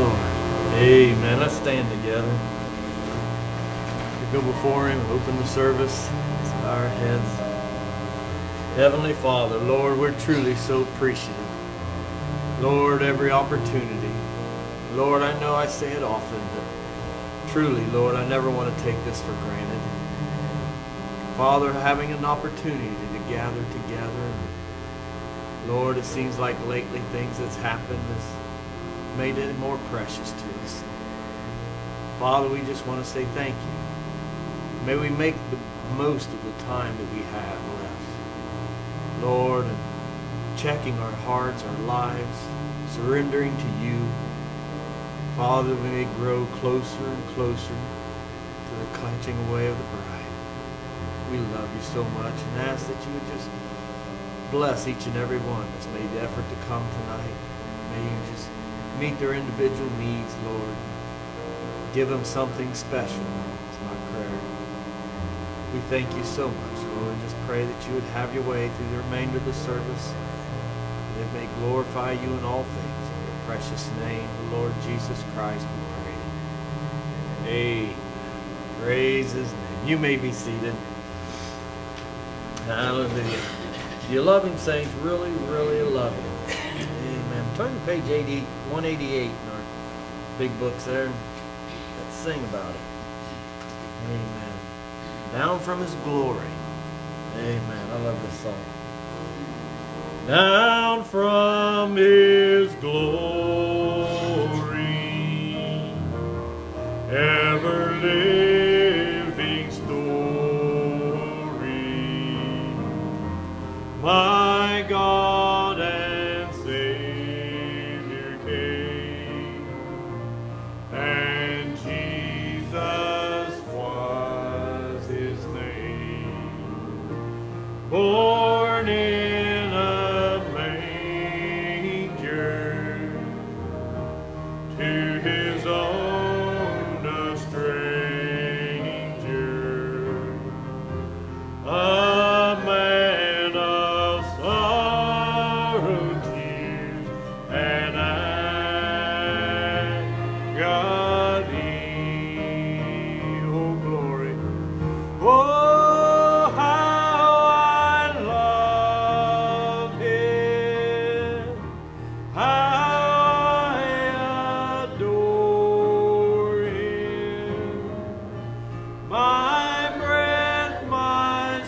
Lord. Amen. Let's stand together. We go before Him, open the service. Let's bow our heads. Heavenly Father, Lord, we're truly so appreciative. Lord, every opportunity. Lord, I know I say it often, but truly, Lord, I never want to take this for granted. Father, having an opportunity to gather together. Lord, it seems like lately things that's happened has made it more precious to us. Father, we just want to say thank you. May we make the most of the time that we have left. Lord, and checking our hearts, our lives, surrendering to you. Father, we may grow closer and closer to the catching away of the bride. We love you so much and ask that you would just bless each and every one that's made the effort to come tonight. May you just meet their individual needs, Lord. Give them something special. It's my prayer. We thank you so much, Lord. Just pray that you would have your way through the remainder of the service. That it may glorify you in all things. In your precious name, the Lord Jesus Christ, we pray. Amen. Praise his name. You may be seated. Hallelujah. Do you love him, saints? Really, really love him. Amen. Turn to page 188 in our big books there. Let's sing about it. Amen. Down from his glory. Amen. I love this song. Down from his glory, ever living story, my God and Savior came, and Jesus was his name, born in a manger, to his own a stranger, a man of sorrow, tears, and agony. Oh, glory. Oh, how I love him. How I adore him. My breath, my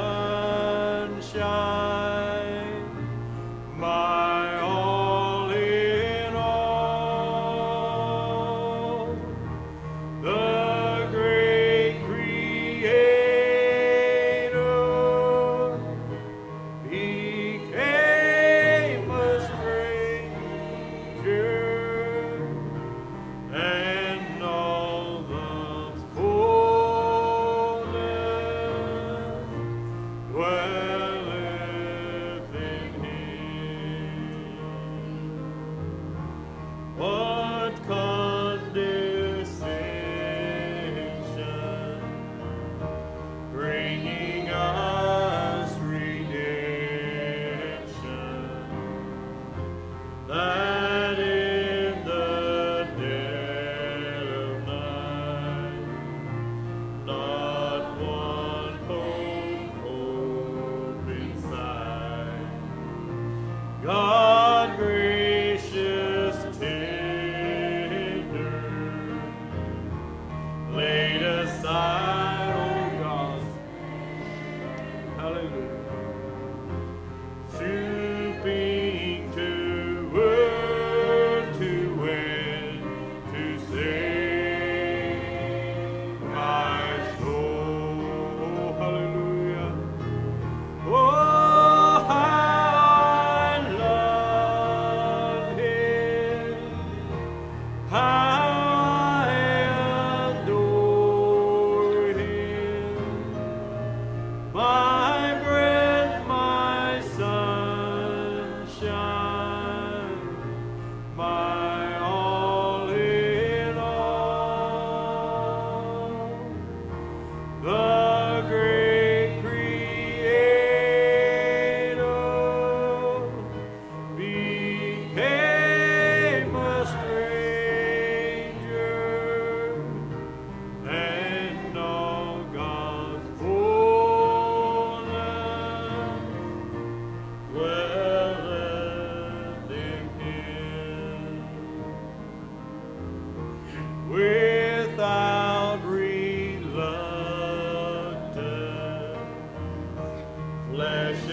sunshine, my all in all. The great Creator became a stranger, and all the fullness dwelleth in him. What condescension, bringing us redemption, that in the dead of night, not one hope inside. God gracious, tender, laid aside, oh God, hallelujah, stooping to work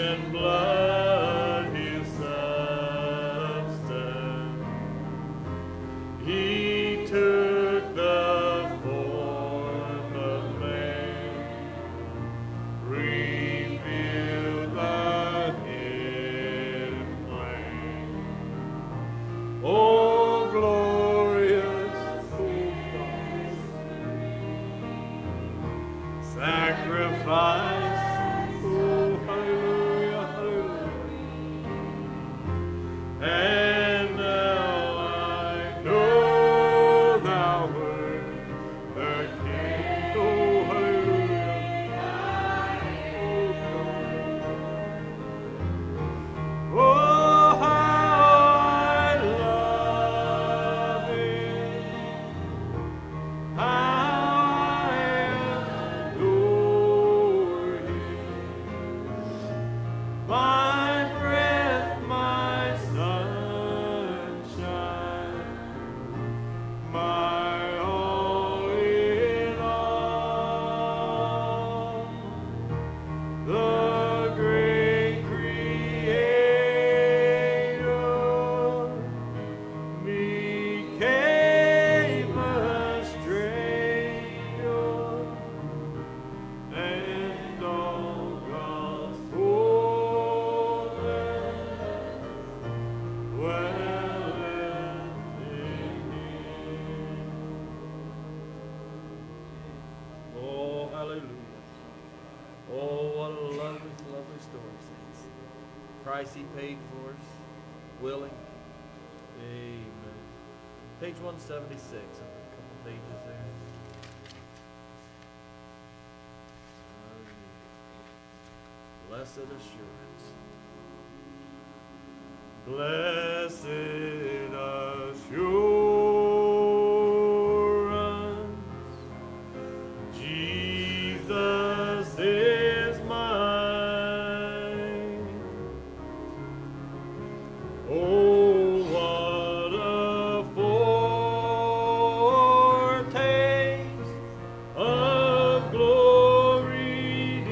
and blood his substance. He took the form of man, revealed the hidden plan. Oh, glorious, sacrifice. Oh, hallelujah, hallelujah. And now I know thou wert the King. Oh, hallelujah. Oh, how I love it. How I adore him. My breath, my sunshine, my all in all. The great Creator became a stranger, and all God's fullness dwelleth in him. Oh, hallelujah. Oh, what a lovely, lovely story, saints. Price he paid for us, willing. Amen. Page 176, a couple pages there. Blessed assurance. Blessed assurance. Jesus is mine. Oh, what a foretaste of glory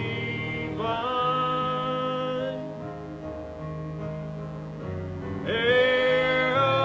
divine, heir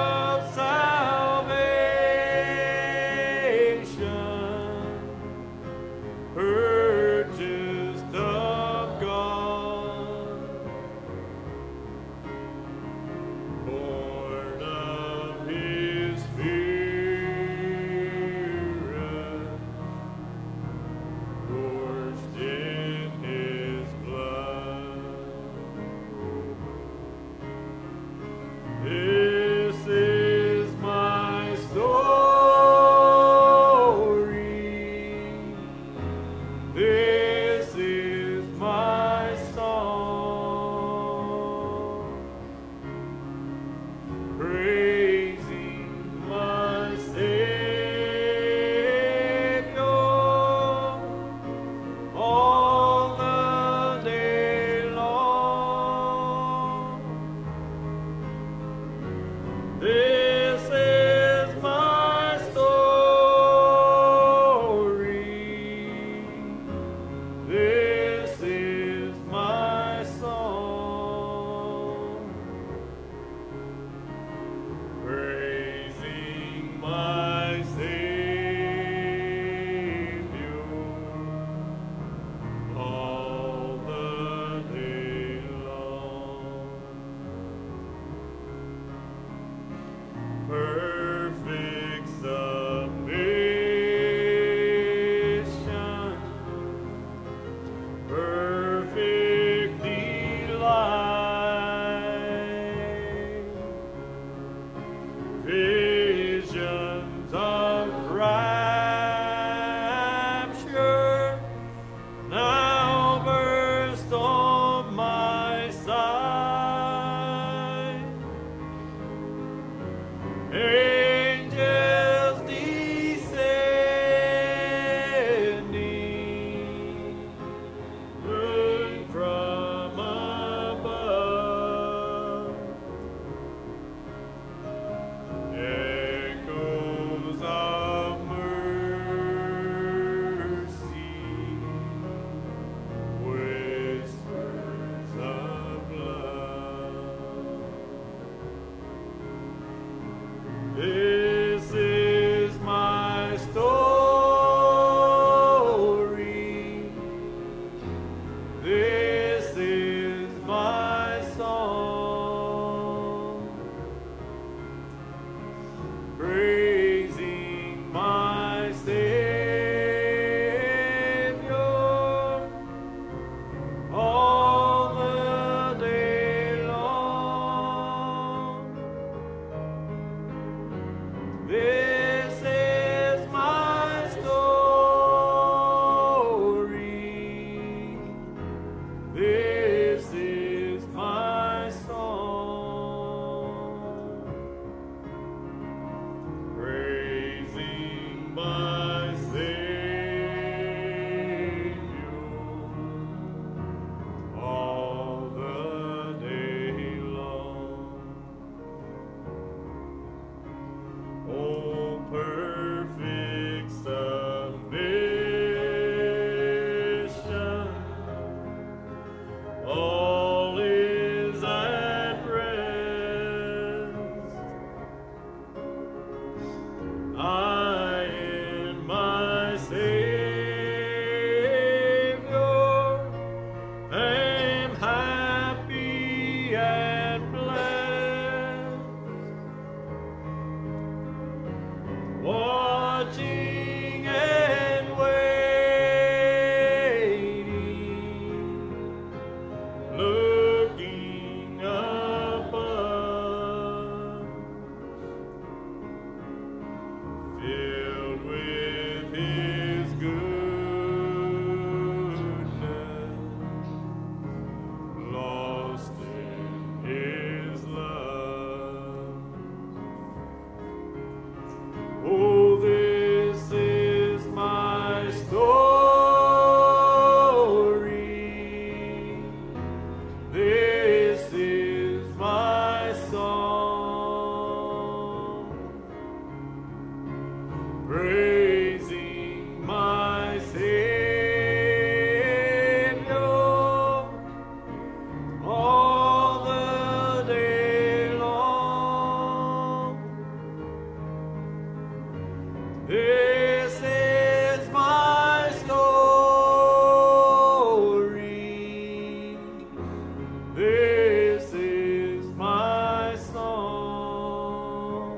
This is my song,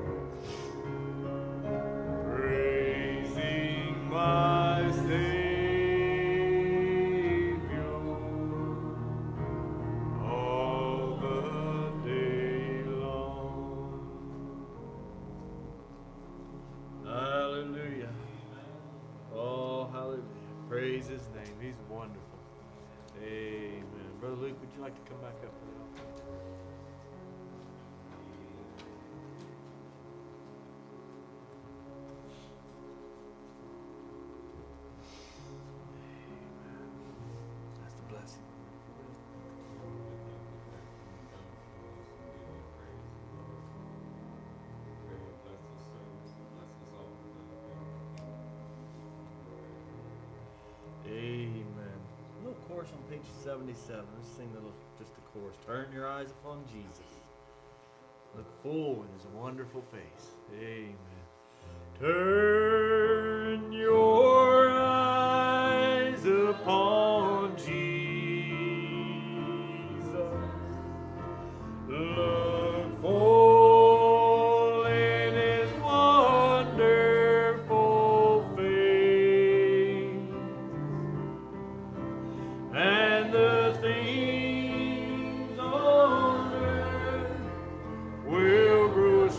praising my Savior all the day long. Hallelujah. Oh, hallelujah. Praise his name. He's wonderful. Amen. Brother Luke, would you like to come back up for the offering? That's the blessing. Amen. A little chorus on page 77. Let's sing just a chorus. Turn your eyes upon Jesus. Look full in his wonderful face. Amen. Turn your eyes upon Jesus. Look full in his wonderful face. And the things on earth will grow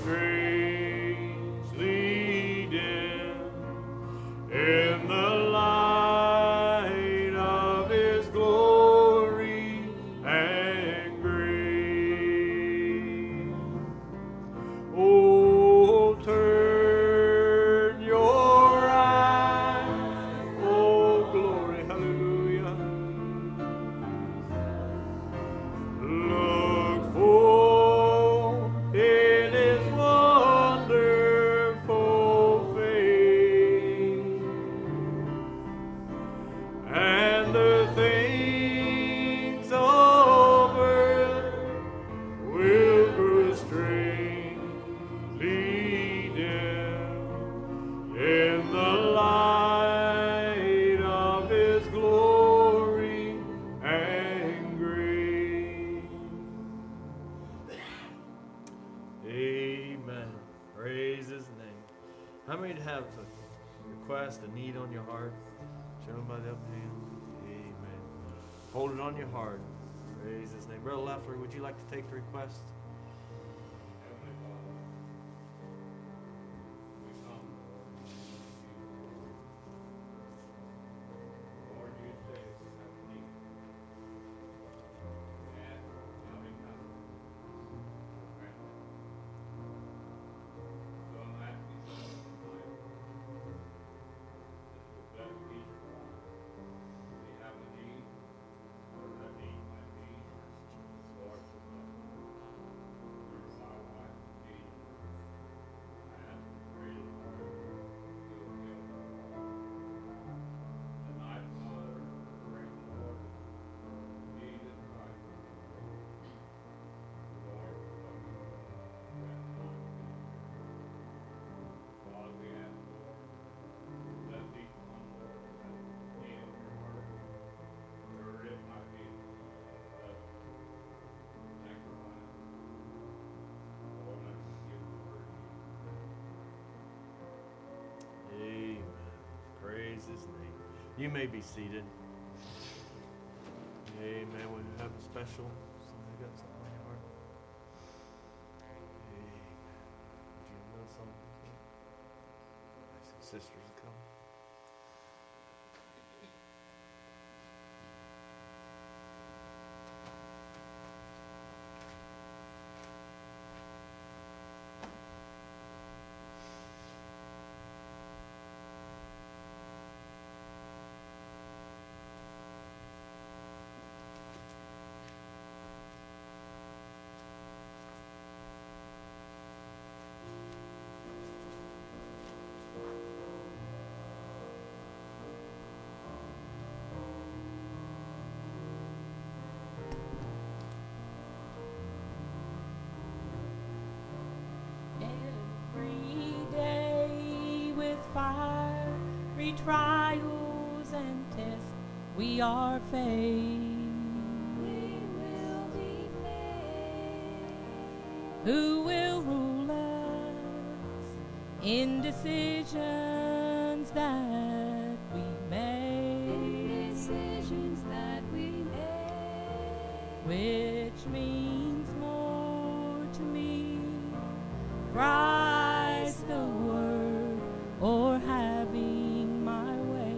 strangely dim in the light of his glory and grace. Oh, turn your eyes, oh glory, hallelujah. Look full in his wonderful face, and the things of earth will grow strangely dim in the light of his glory and grace. Amen. Praise his name. How many have a request, a need on your heart? Show them by the up hand. Amen. Hold it on your heart. Praise his name. Brother Leffler, would you like to take the request? Heavenly Father, we come Lord, you say we have need. And now we come. So I'm asking you tonight that you bless each one. We have a need, or a need might be, Lord, to bless. Here's my wife, Jesus. I ask and pray, Lord, you'll heal her. Tonight, Father, pray, Lord, Jesus Christ. Lord, bless that time. Father, we ask, Lord, bless each one, Lord, that need of your heart. Wherever it might be, bless sanctify. Lord, let us give the word to you. Amen. Praise his name. You may be seated. Amen. We have a special. Somebody got something on your heart? Amen. Would you know something? Some sisters come. fiery trials and tests we are faced. We will who will rule us in decisions that we make, which means more to me, Christ the Word, or having my way,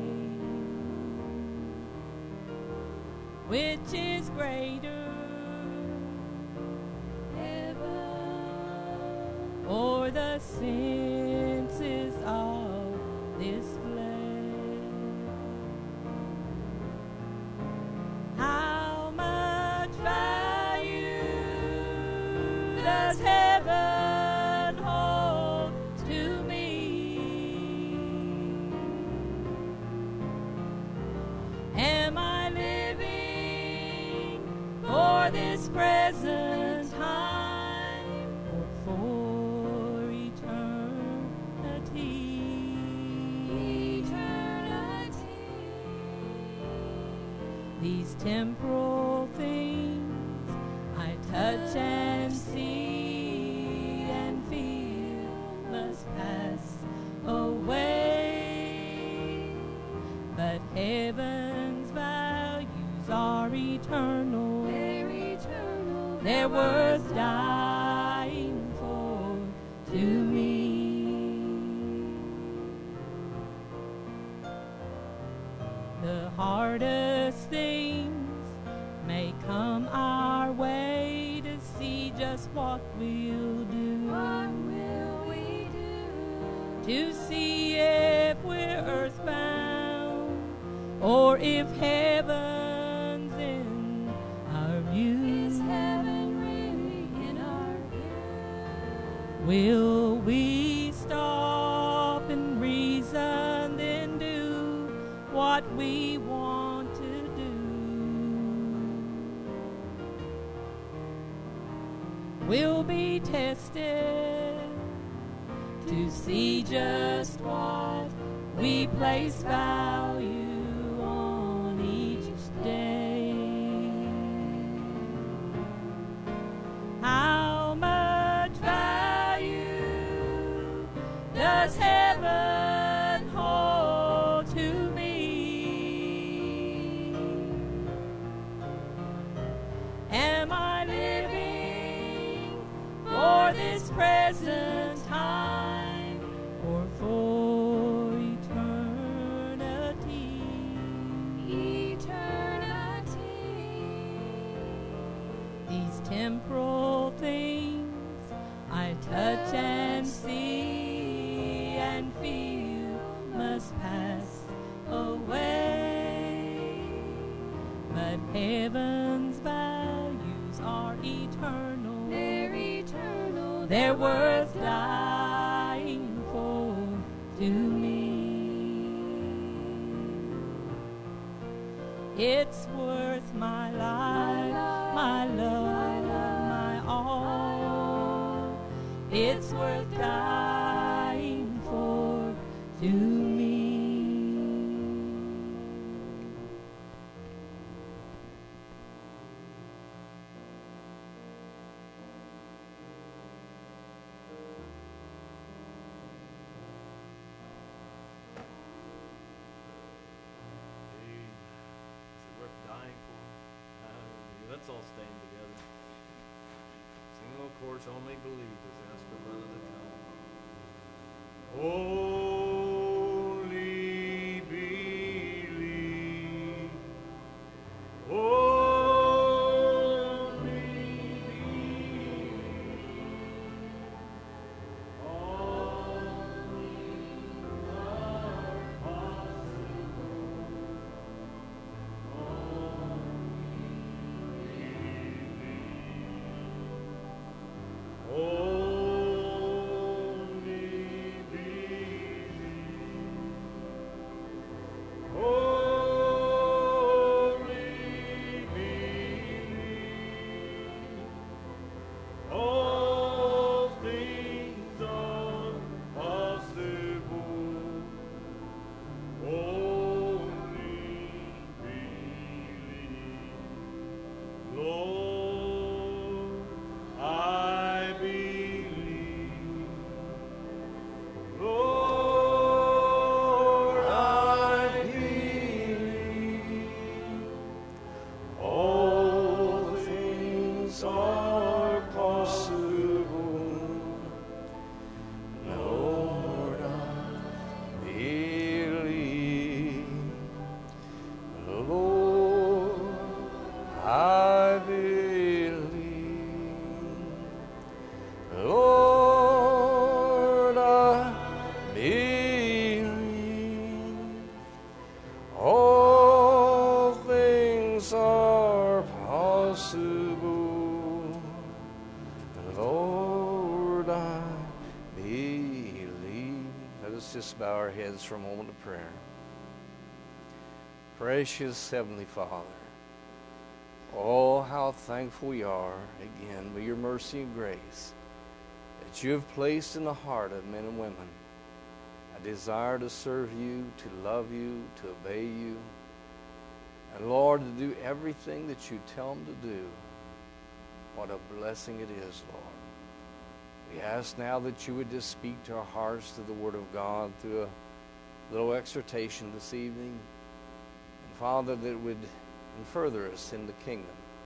which is greater, or the senses of this flesh. How much value does heaven hold to me? Am I living for this present time, or for eternity? These temporal things I touch and see and feel must pass away, but heaven's values are eternal. They're worth dying for to me. The hardest things may come our way to see just what we'll do. To see if we're earthbound or if heaven's in our view. Will we stop and reason, then do what we want to do? We'll be tested to see just what we place value on each day. How much value does heaven hold to me? Am I living for this present time, or for eternity? These temporal things I touch and see and feel must pass away, but heaven's values are eternal. They're worth dying for to me. It's worth my life, my love, my all. It's worth dying for to me. Let's all stand together. Sing, of course, only believers ask our brother to come. Only believe. Only believe. All things are possible. Only believe. are possible. Lord, I believe. Lord, I believe. Lord, I believe. All things are possible. Lord, I believe. Let us just bow our heads for a moment of prayer. Precious Heavenly Father, oh, how thankful we are, again, by your mercy and grace, that you have placed in the heart of men and women a desire to serve you, to love you, to obey you, and Lord, to do everything that you tell them to do. What a blessing it is, Lord. We ask now that you would just speak to our hearts through the Word of God, through a little exhortation this evening. And Father, that it would further us in the kingdom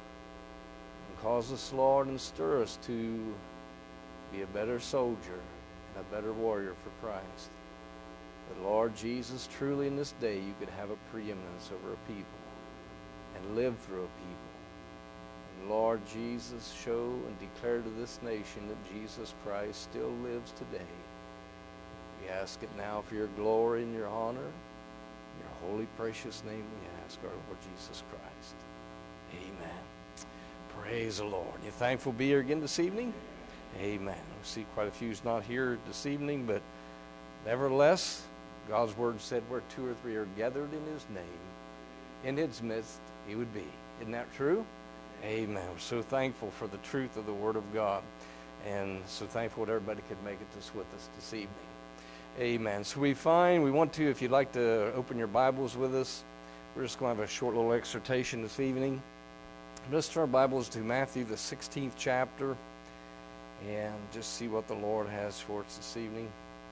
and cause us, Lord, and stir us to be a better soldier and a better warrior for Christ. That, Lord Jesus, truly in this day you could have a preeminence over a people and live through a people. And Lord Jesus, show and declare to this nation that Jesus Christ still lives today. We ask it now for your glory and your honor. In your holy, precious name we ask, our Lord Jesus Christ. Amen. Praise the Lord. You thankful to be here again this evening? Amen. We see quite a few's not here this evening, but nevertheless, God's word said where 2 or 3 are gathered in his name, in his midst he would be. Isn't that true? Amen. We're so thankful for the truth of the word of God, and so thankful that everybody could make it with us this evening. Amen. So we want to, if you'd like to open your Bibles with us, we're just going to have a short little exhortation this evening. Let's turn our Bibles to Matthew, the 16th chapter, and just see what the Lord has for us this evening.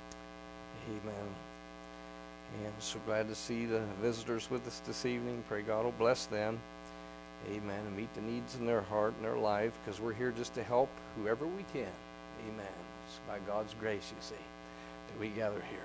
Amen. And so glad to see the visitors with us this evening. Pray God will bless them. Amen. And meet the needs in their heart and their life, because we're here just to help whoever we can. Amen. It's by God's grace, you see, that we gather here.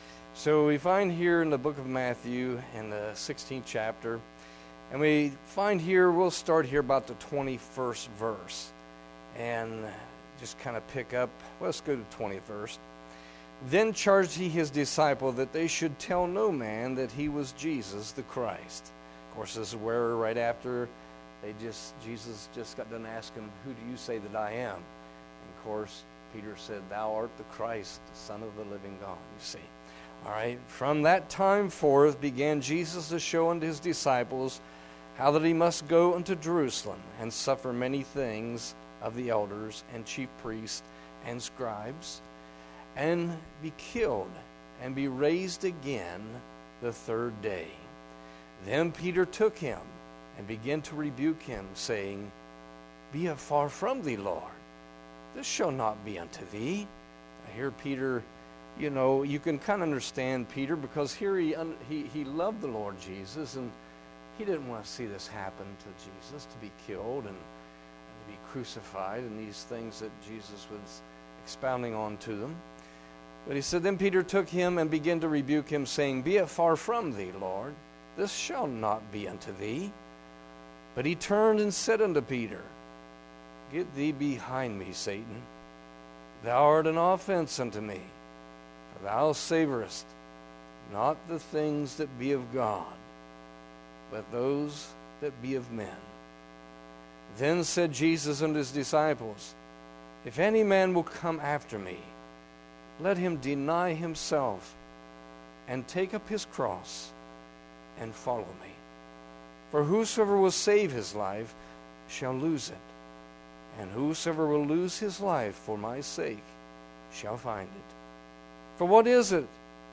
So we find here in the book of Matthew in the 16th chapter, and we find here, we'll start here about the 21st verse and just kind of pick up. Let's go to the 20th verse. Then charged he his disciple that they should tell no man that he was Jesus the Christ. Of course, this is where right after Jesus just got done asking, who do you say that I am? And of course, Peter said, thou art the Christ, the Son of the living God, you see. All right, from that time forth began Jesus to show unto his disciples how that he must go unto Jerusalem and suffer many things of the elders and chief priests and scribes, and be killed and be raised again the third day. Then Peter took him and began to rebuke him, saying, Be it far from thee, Lord. This shall not be unto thee. I hear Peter, you can kind of understand Peter, because here he loved the Lord Jesus, and he didn't want to see this happen to Jesus, to be killed and to be crucified, and these things that Jesus was expounding on to them. But he said, Then Peter took him and began to rebuke him, saying, Be it far from thee, Lord. This shall not be unto thee. But he turned and said unto Peter, Get thee behind me, Satan. Thou art an offense unto me, for thou savorest not the things that be of God, but those that be of men. Then said Jesus unto his disciples, If any man will come after me, let him deny himself and take up his cross and follow me. For whosoever will save his life shall lose it, and whosoever will lose his life for my sake shall find it. For what is it?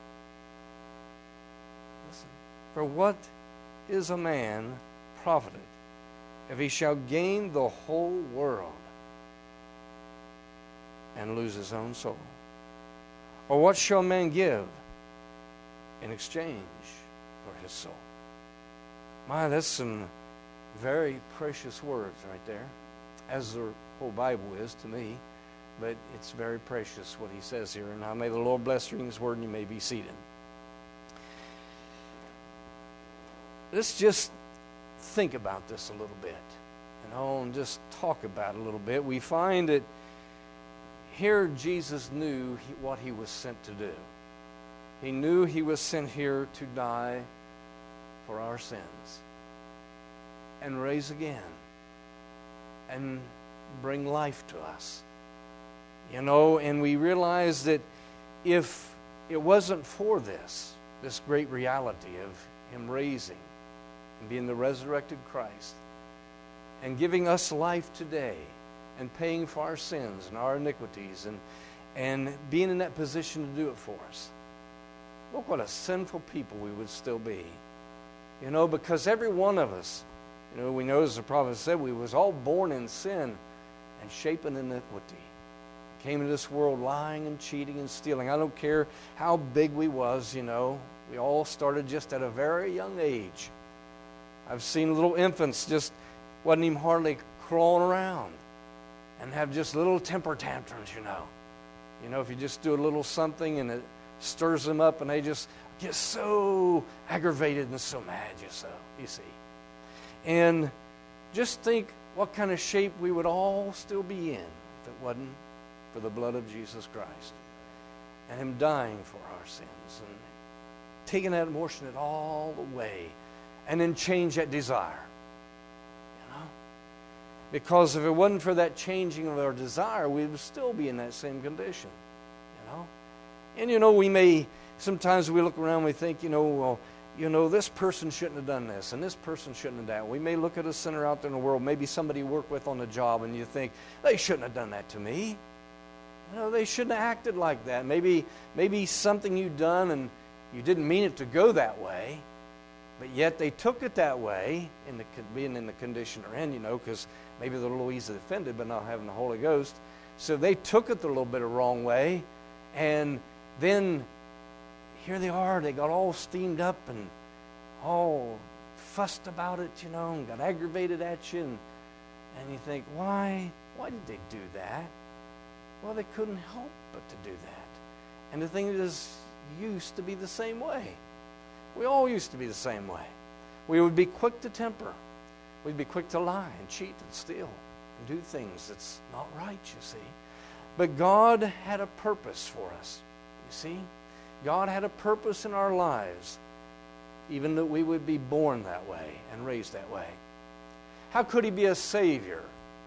Listen. For what is a man profited if he shall gain the whole world and lose his own soul? Or what shall man give in exchange for his soul? My, that's some very precious words right there. as the whole Bible is to me. But it's very precious what he says here. And now may the Lord bless you in his word, and you may be seated. Let's just think about this a little bit, and just talk about it a little bit. We find that here Jesus knew what he was sent to do. He knew he was sent here to die for our sins and raise again and bring life to us. And we realize that if it wasn't for this great reality of him raising and being the resurrected Christ and giving us life today and paying for our sins and our iniquities and being in that position to do it for us, look what a sinful people we would still be. Because every one of us, we know, as the prophet said, we was all born in sin and shapen in iniquity. Came into this world lying and cheating and stealing. I don't care how big we was, we all started just at a very young age. I've seen little infants just wasn't even hardly crawling around and have just little temper tantrums, if you just do a little something and it stirs them up and they just get so aggravated and so mad, you see. And just think what kind of shape we would all still be in if it wasn't for the blood of Jesus Christ and him dying for our sins and taking that and washing it all away and then change that desire. Because if it wasn't for that changing of our desire, we would still be in that same condition. And we may, sometimes we look around and we think, this person shouldn't have done this and this person shouldn't have done that. We may look at a sinner out there in the world, maybe somebody you work with on the job, and you think, they shouldn't have done that to me. They shouldn't have acted like that. Maybe something you've done and you didn't mean it to go that way, but yet they took it that way, being in the condition they're in, because maybe they're a little easily offended by not having the Holy Ghost. So they took it a little bit of wrong way, and then here they are, they got all steamed up and all fussed about it, and got aggravated at you, and you think, why did they do that? Well, they couldn't help but to do that. And the thing is, used to be the same way. We all used to be the same way. We would be quick to temper. We'd be quick to lie and cheat and steal and do things that's not right, you see. But God had a purpose for us, you see. God had a purpose in our lives, even that we would be born that way and raised that way. How could he be a Savior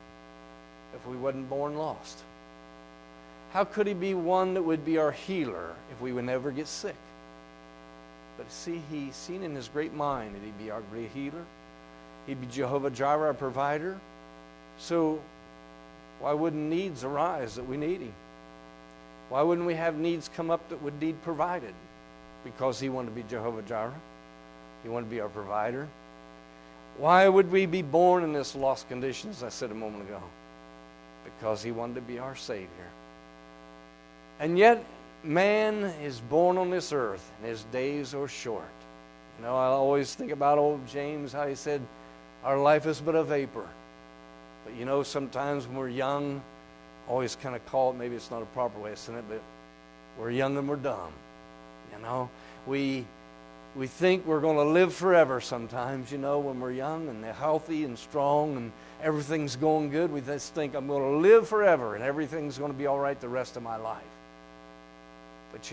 if we wasn't born lost? How could he be one that would be our healer if we would never get sick? But see, he seen in his great mind that he'd be our great healer. He'd be Jehovah Jireh, our provider. So why wouldn't needs arise that we need him? Why wouldn't we have needs come up that would need provided? Because he wanted to be Jehovah Jireh. He wanted to be our provider. Why would we be born in this lost condition, as I said a moment ago? Because he wanted to be our Savior. And yet, man is born on this earth, and his days are short. I always think about old James, how he said, our life is but a vapor. But sometimes when we're young, always kind of call it, maybe it's not a proper way of saying it, but we're young and we're dumb. We think we're going to live forever sometimes, when we're young and healthy and strong and everything's going good. We just think I'm going to live forever and everything's going to be all right the rest of my life. But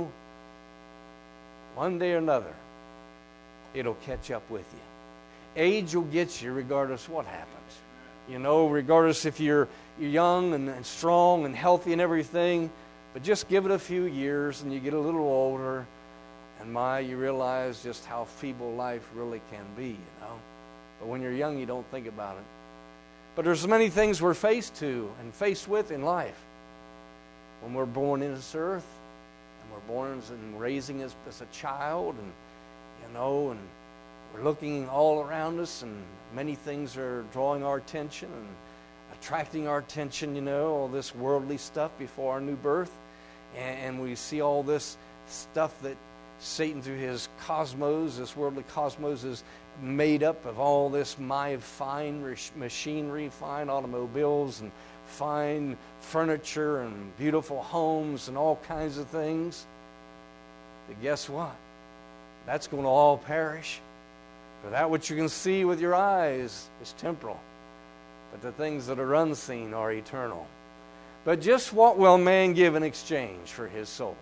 one day or another, it'll catch up with you. Age will get you regardless what happens. Regardless if you're young and strong and healthy and everything, but just give it a few years and you get a little older, and you realize just how feeble life really can be, But when you're young, you don't think about it. But there's many things we're faced with in life. When we're born in this earth, and we're born and raising as a child, and and we're looking all around us, and many things are drawing our attention and attracting our attention, all this worldly stuff before our new birth. And we see all this stuff that Satan, through his cosmos, this worldly cosmos, is made up of all this fine machinery, fine automobiles, and fine furniture, and beautiful homes, and all kinds of things. But guess what? That's going to all perish. For that which you can see with your eyes is temporal, but the things that are unseen are eternal. But just what will man give in exchange for his soul?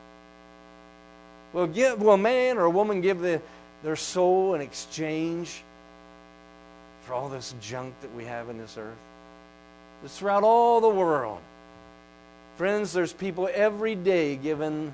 Will a man or a woman give their soul in exchange for all this junk that we have in this earth? It's throughout all the world. Friends, there's people every day giving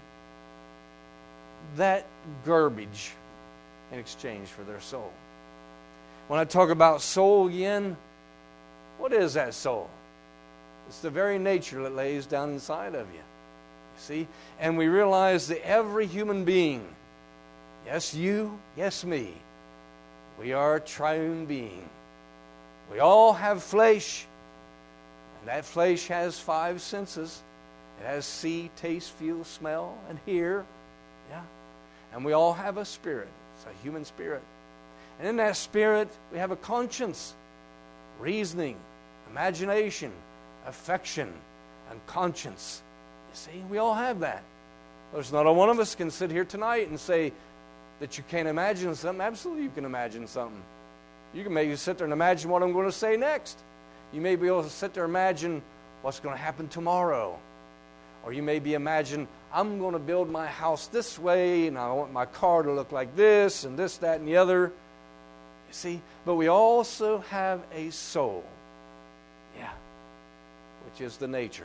that garbage in exchange for their soul. When I talk about soul again, what is that soul? It's the very nature that lays down inside of you. See? And we realize that every human being, yes, you, yes, me, we are a triune being. We all have flesh, and that flesh has 5 senses. It has see, taste, feel, smell, and hear. Yeah. And we all have a spirit. It's a human spirit. And in that spirit, we have a conscience, reasoning, imagination, affection, and conscience. You see, we all have that. There's not a one of us can sit here tonight and say that you can't imagine something. Absolutely, you can imagine something. You can maybe sit there and imagine what I'm going to say next. You may be able to sit there and imagine what's going to happen tomorrow. Or you may be imagine, I'm going to build my house this way, and I want my car to look like this, and this, that, and the other. You see? But we also have a soul. Yeah. Which is the nature.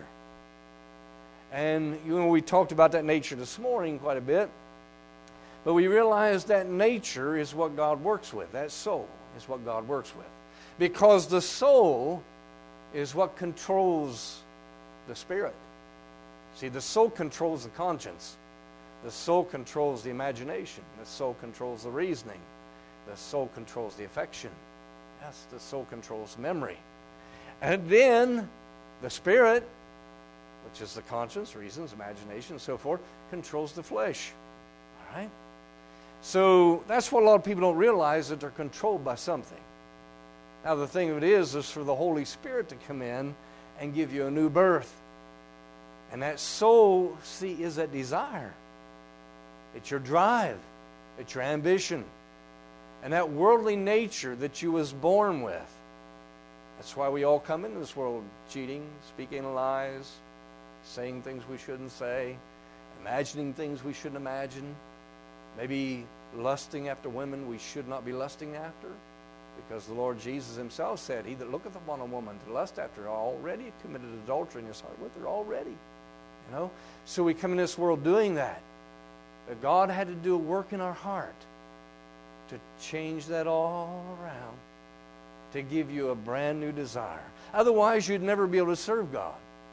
And we talked about that nature this morning quite a bit. But we realized that nature is what God works with. That soul is what God works with. Because the soul is what controls the spirit. See, the soul controls the conscience. The soul controls the imagination. The soul controls the reasoning. The soul controls the affection. Yes, the soul controls memory. And then the spirit, which is the conscience, reasons, imagination, and so forth, controls the flesh. All right? So that's what a lot of people don't realize, that they're controlled by something. Now the thing of it is for the Holy Spirit to come in and give you a new birth. And that soul, see, is that desire. It's your drive. It's your ambition. And that worldly nature that you was born with. That's why we all come into this world cheating, speaking lies, saying things we shouldn't say, imagining things we shouldn't imagine, maybe lusting after women we should not be lusting after, because the Lord Jesus himself said, he that looketh upon a woman to lust after her already committed adultery in his heart with her already. You know? So we come in this world doing that. But God had to do a work in our heart to change that all around, to give you a brand new desire. Otherwise, you'd never be able to serve God.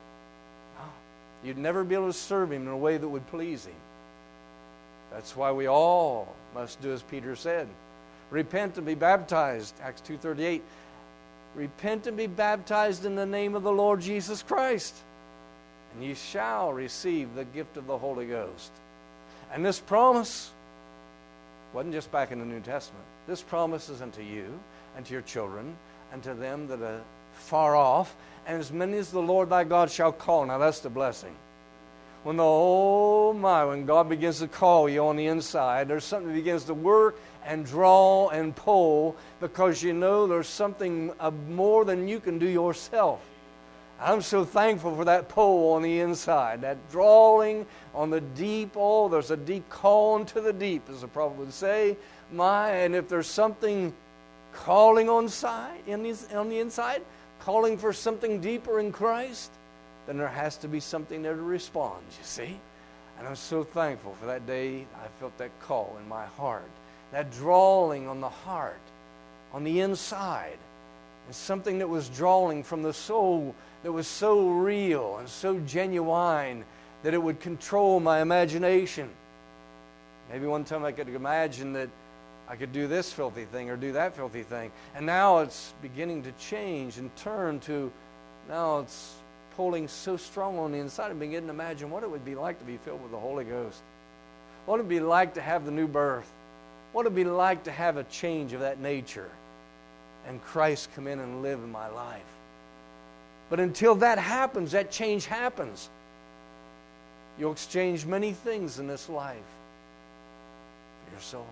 You'd never be able to serve him in a way that would please him. That's why we all must do as Peter said. Repent and be baptized, Acts 2:38. Repent and be baptized in the name of the Lord Jesus Christ, and ye shall receive the gift of the Holy Ghost. And this promise wasn't just back in the New Testament. This promise is unto you, and to your children, and to them that are far off, and as many as the Lord thy God shall call. Now that's the blessing. When when God begins to call you on the inside, there's something that begins to work and draw and pull, because you know there's something more than you can do yourself. I'm so thankful for that pull on the inside, that drawing on the deep. Oh, there's a deep call into the deep, as the prophet would say. And if there's something calling on the inside, calling for something deeper in Christ, then there has to be something there to respond, you see. And I'm so thankful for that day I felt that call in my heart, that drawing on the heart, on the inside, and something that was drawing from the soul that was so real and so genuine that it would control my imagination. Maybe one time I could imagine that I could do this filthy thing or do that filthy thing. And now it's beginning to change and turn to, now it's pulling so strong on the inside. I'm beginning to imagine what it would be like to be filled with the Holy Ghost. What it would be like to have the new birth. What would it be like to have a change of that nature and Christ come in and live in my life? But until that happens, that change happens, you'll exchange many things in this life for your soul.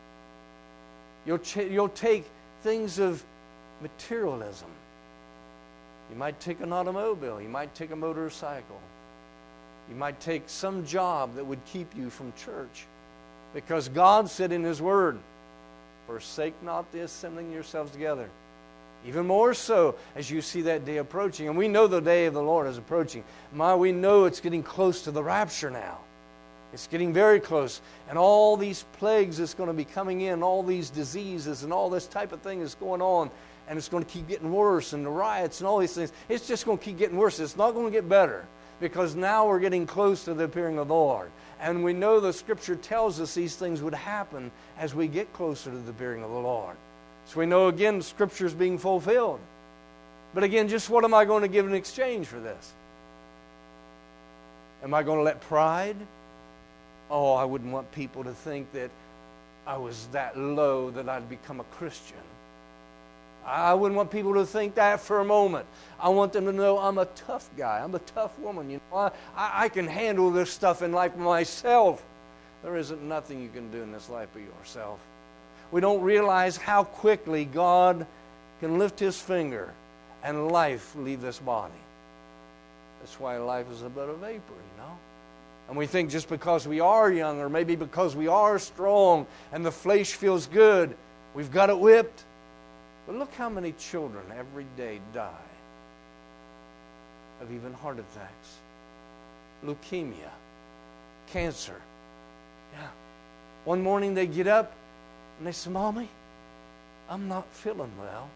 You'll take things of materialism. You might take an automobile. You might take a motorcycle. You might take some job that would keep you from church. Because God said in His Word, forsake not the assembling yourselves together. Even more so as you see that day approaching. And we know the day of the Lord is approaching. We know it's getting close to the rapture now. It's getting very close. And all these plagues that's going to be coming in, all these diseases and all this type of thing is going on. And it's going to keep getting worse. And the riots and all these things. It's just going to keep getting worse. It's not going to get better. Because now we're getting close to the appearing of the Lord. And we know the Scripture tells us these things would happen as we get closer to the appearing of the Lord. So we know, again, Scripture is being fulfilled. But again, just what am I going to give in exchange for this? Am I going to let pride? Oh, I wouldn't want people to think that I was that low that I'd become a Christian. I wouldn't want people to think that for a moment. I want them to know I'm a tough guy. I'm a tough woman. You know, I can handle this stuff in life myself. There isn't nothing you can do in this life but yourself. We don't realize how quickly God can lift His finger and life leave this body. That's why life is but a vapor, you know. And we think just because we are young, or maybe because we are strong and the flesh feels good, we've got it whipped. But look how many children every day die of even heart attacks, leukemia, cancer. Yeah. One morning they get up and they say, Mommy, I'm not feeling well.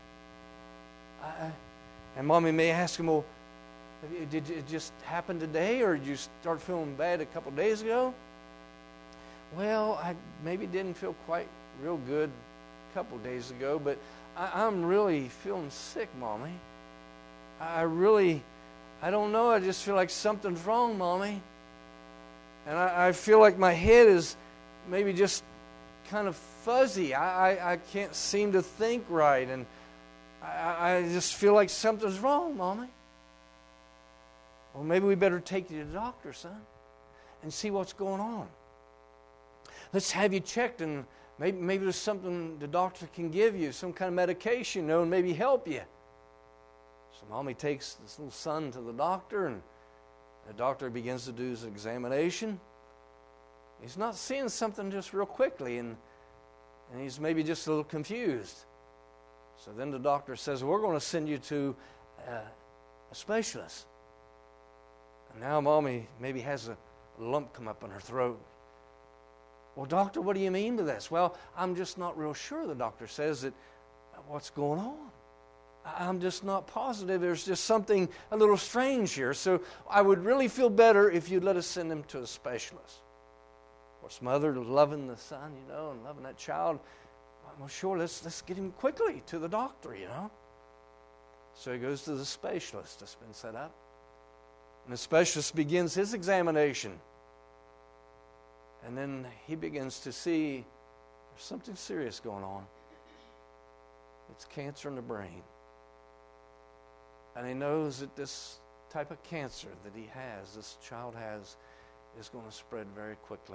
And Mommy may ask them, well, did it just happen today, or did you start feeling bad a couple days ago? Well, I maybe didn't feel quite real good a couple days ago, but I'm really feeling sick, Mommy. I don't know. I just feel like something's wrong, Mommy. And I feel like my head is maybe just kind of fuzzy. I can't seem to think right. And I just feel like something's wrong, Mommy. Well, maybe we better take you to the doctor, son, and see what's going on. Let's have you checked, and maybe there's something the doctor can give you, some kind of medication, and maybe help you. So Mommy takes this little son to the doctor, and the doctor begins to do his examination. He's not seeing something just real quickly, and he's maybe just a little confused. So then the doctor says, we're going to send you to a specialist. And now Mommy maybe has a lump come up in her throat. Well, doctor, what do you mean by this? Well, I'm just not real sure, the doctor says, that what's going on. I'm just not positive. There's just something a little strange here. So I would really feel better if you'd let us send him to a specialist. Of course, mother loving the son, you know, and loving that child. Well, sure, let's get him quickly to the doctor, you know. So he goes to the specialist that's been set up. And the specialist begins his examination. And then he begins to see there's something serious going on. It's cancer in the brain. And he knows that this type of cancer that he has, this child has, is going to spread very quickly.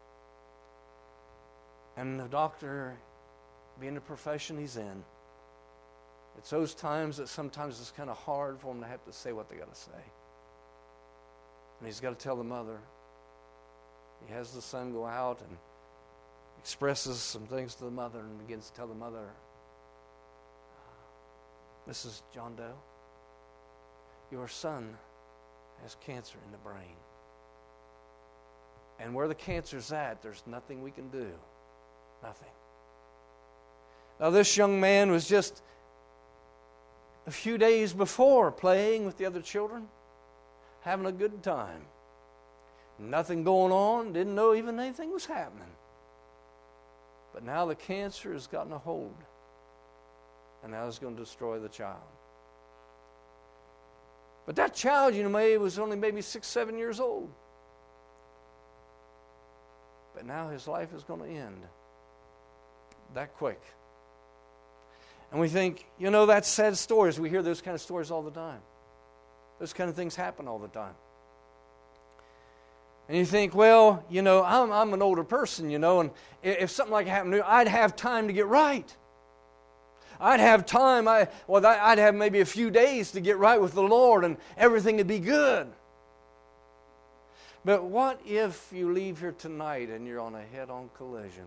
And the doctor, being the profession he's in, it's those times that sometimes it's kind of hard for him to have to say what they got to say. And he's got to tell the mother. He has the son go out and expresses some things to the mother and begins to tell the mother, Mrs. John Doe, your son has cancer in the brain. And where the cancer's at, there's nothing we can do. Nothing. Now, this young man was just a few days before playing with the other children, having a good time. Nothing going on, didn't know even anything was happening. But now the cancer has gotten a hold, and now it's going to destroy the child. But that child, you know, was only maybe 6, 7 years old. But now his life is going to end. that quick. And we think, that's sad stories. We hear those kind of stories all the time. Those kind of things happen all the time. And you think, well, I'm an older person, and if something like that happened to me, I'd have time to get right. I'd have time. I'd have maybe a few days to get right with the Lord, and everything would be good. But what if you leave here tonight and you're on a head-on collision?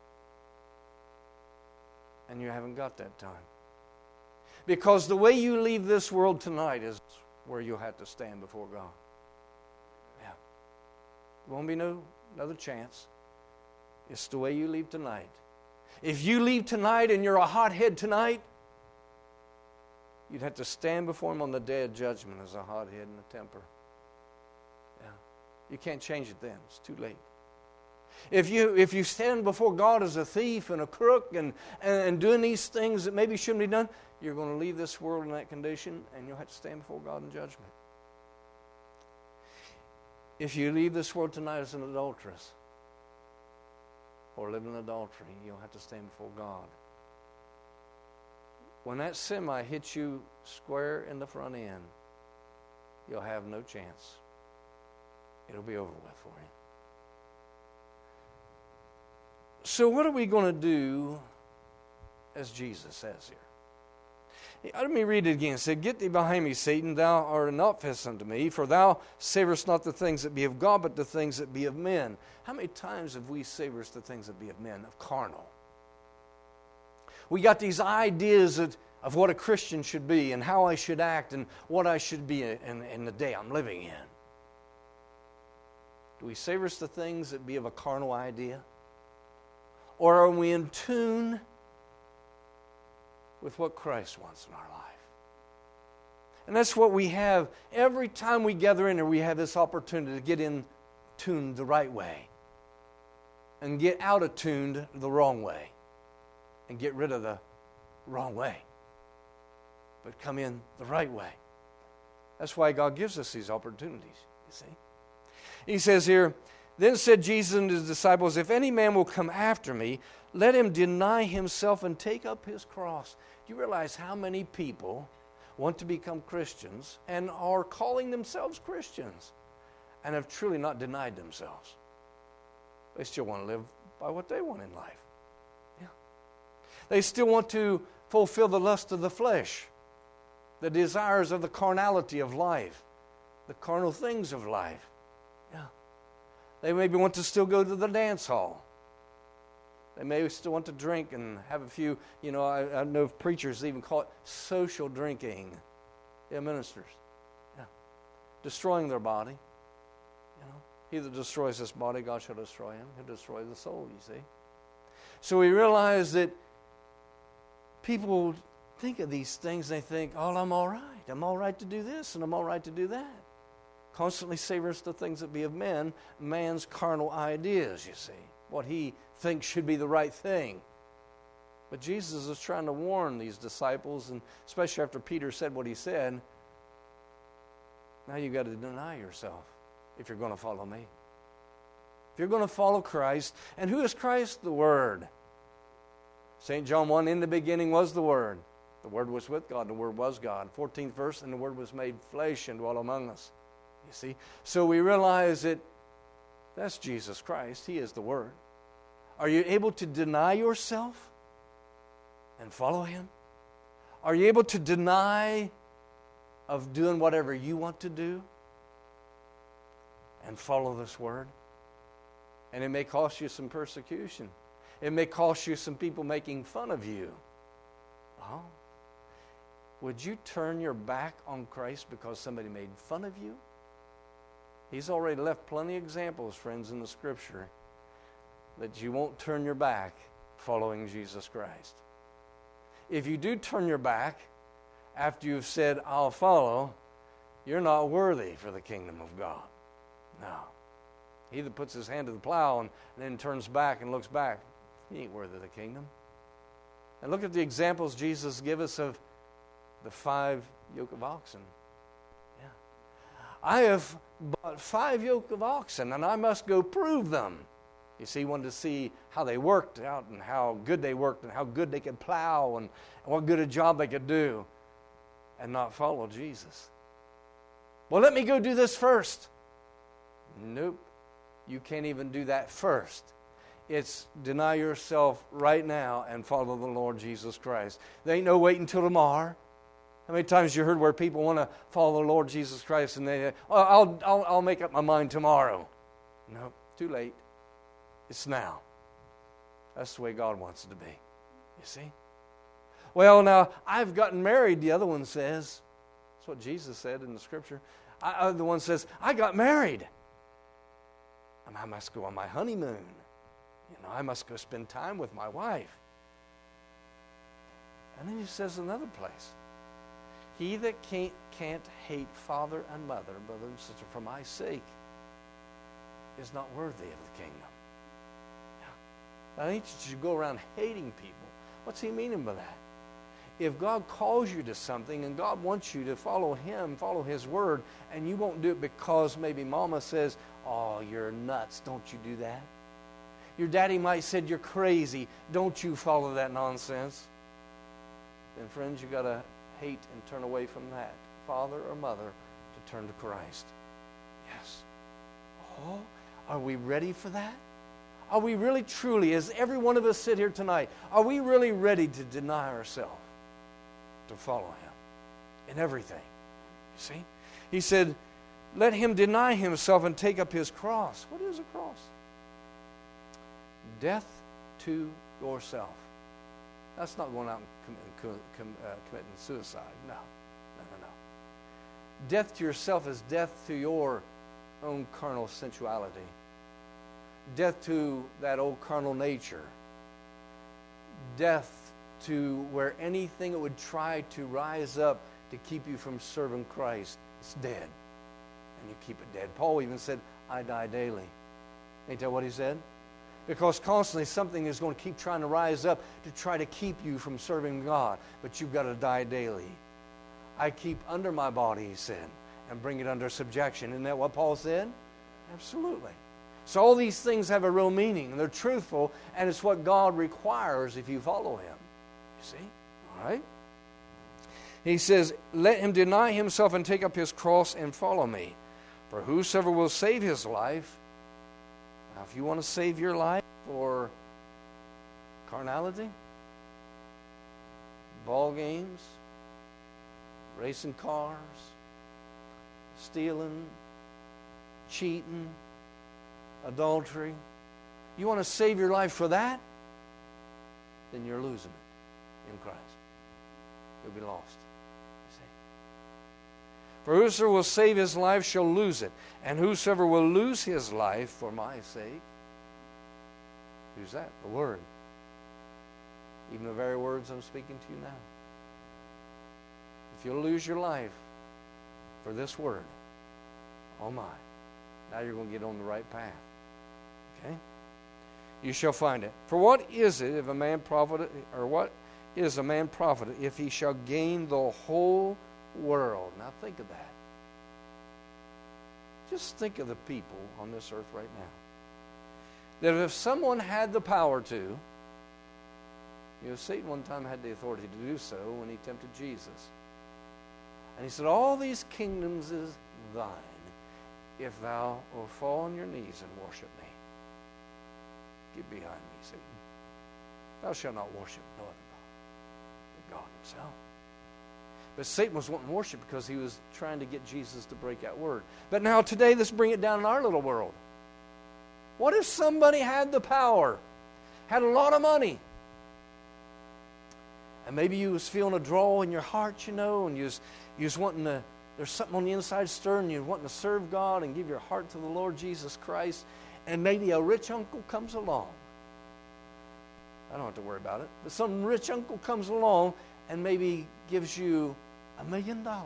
And you haven't got that time. Because the way you leave this world tonight is where you'll have to stand before God. Yeah. There won't be another chance. It's the way you leave tonight. If you leave tonight and you're a hothead tonight, you'd have to stand before Him on the day of judgment as a hothead and a temper. Yeah. You can't change it then. It's too late. If you stand before God as a thief and a crook and doing these things that maybe shouldn't be done, you're going to leave this world in that condition, and you'll have to stand before God in judgment. If you leave this world tonight as an adulteress or live in adultery, you'll have to stand before God. When that semi hits you square in the front end, you'll have no chance. It'll be over with for you. So what are we going to do as Jesus says here? Let me read it again. It said, "Get thee behind me, Satan, thou art an offense unto me, for thou savorest not the things that be of God, but the things that be of men." How many times have we savored the things that be of men, of carnal? We got these ideas of what a Christian should be and how I should act and what I should be in the day I'm living in. Do we savor the things that be of a carnal idea? Or are we in tune with what Christ wants in our life? And that's what we have. Every time we gather in here, we have this opportunity to get in tuned the right way and get out of tuned the wrong way and get rid of the wrong way, but come in the right way. That's why God gives us these opportunities, you see. He says here, "Then said Jesus and His disciples, if any man will come after me, let him deny himself and take up his cross." Do you realize how many people want to become Christians and are calling themselves Christians and have truly not denied themselves? They still want to live by what they want in life. Yeah. They still want to fulfill the lust of the flesh, the desires of the carnality of life, the carnal things of life. Yeah. They maybe want to still go to the dance hall. They may still want to drink and have a few, I know preachers even call it social drinking. Yeah, ministers. Yeah. Destroying their body. He that destroys this body, God shall destroy him. He'll destroy the soul, you see. So we realize that people think of these things, they think, oh, I'm all right. I'm all right to do this and I'm all right to do that. Constantly savors the things that be of men, man's carnal ideas, you see. What he thinks should be the right thing. But Jesus is trying to warn these disciples, and especially after Peter said what he said, now you've got to deny yourself if you're going to follow me. If you're going to follow Christ, and who is Christ? The Word. St. John 1, in the beginning was the Word. The Word was with God, the Word was God. 14th verse, and the Word was made flesh and dwelt among us. You see? So we realize that that's Jesus Christ. He is the Word. Are you able to deny yourself and follow Him? Are you able to deny of doing whatever you want to do and follow this Word? And it may cost you some persecution. It may cost you some people making fun of you. Oh, would you turn your back on Christ because somebody made fun of you? He's already left plenty of examples, friends, in the Scripture that you won't turn your back following Jesus Christ. If you do turn your back after you've said, I'll follow, you're not worthy for the kingdom of God. No. He that puts his hand to the plow and then turns back and looks back, he ain't worthy of the kingdom. And look at the examples Jesus gives us of the 5 yoke of oxen. Yeah. I have bought 5 yoke of oxen, and I must go prove them. You see, he wanted to see how they worked out and how good they worked and how good they could plow and what good a job they could do, and not follow Jesus. Well, let me go do this first. Nope. You can't even do that first. It's deny yourself right now and follow the Lord Jesus Christ. There ain't no waiting until tomorrow. How many times you heard where people want to follow the Lord Jesus Christ and they, I'll make up my mind tomorrow. Nope, too late. It's now. That's the way God wants it to be. You see? Well, now, I've gotten married, the other one says. That's what Jesus said in the Scripture. The one says, I got married. I must go on my honeymoon. I must go spend time with my wife. And then he says another place, he that can't hate father and mother, brother and sister, for my sake, is not worthy of the kingdom. Now, I think you should go around hating people. What's he meaning by that? If God calls you to something and God wants you to follow Him, follow His Word, and you won't do it because maybe Mama says, oh, you're nuts, don't you do that? Your daddy might said you're crazy, don't you follow that nonsense? Then friends, you got to hate and turn away from that, father or mother, to turn to Christ. Yes. Oh, are we ready for that? Are we really truly, as every one of us sit here tonight, are we really ready to deny ourselves, to follow Him in everything? You see? He said, let him deny himself and take up his cross. What is a cross? Death to yourself. That's not going out and committing suicide. No. Death to yourself is death to your own carnal sensuality. Death to that old carnal nature. Death to where anything that would try to rise up to keep you from serving Christ, it's dead. And you keep it dead. Paul even said, I die daily. Ain't that what he said? Because constantly something is going to keep trying to rise up to try to keep you from serving God. But you've got to die daily. I keep under my body, he said, and bring it under subjection. Isn't that what Paul said? Absolutely. So all these things have a real meaning, and they're truthful, and it's what God requires if you follow Him. You see? All right? He says, let him deny himself and take up his cross and follow me. For whosoever will save his life, now if you want to save your life for carnality, ball games, racing cars, stealing, cheating, adultery, you want to save your life for that, then you're losing it in Christ. You'll be lost. You see? For whosoever will save his life shall lose it, and whosoever will lose his life for my sake, who's that? The Word. Even the very words I'm speaking to you now. If you'll lose your life for this Word, oh my, now you're going to get on the right path. Okay? You shall find it. For what is it if a man profited, or what is a man profited if he shall gain the whole world? Now think of that. Just think of the people on this earth right now. That if someone had the power to, Satan one time had the authority to do so when he tempted Jesus. And he said, all these kingdoms is thine, if thou wilt fall on your knees and worship me. Get behind me, Satan. Thou shalt not worship no other God but God himself. But Satan was wanting worship because he was trying to get Jesus to break that word. But now today, let's bring it down in our little world. What if somebody had the power, had a lot of money, and maybe you was feeling a draw in your heart, and you was wanting to, there's something on the inside stirring, you're wanting to serve God and give your heart to the Lord Jesus Christ, and maybe a rich uncle comes along. I don't have to worry about it. But some rich uncle comes along and maybe gives you $1 million. Wow.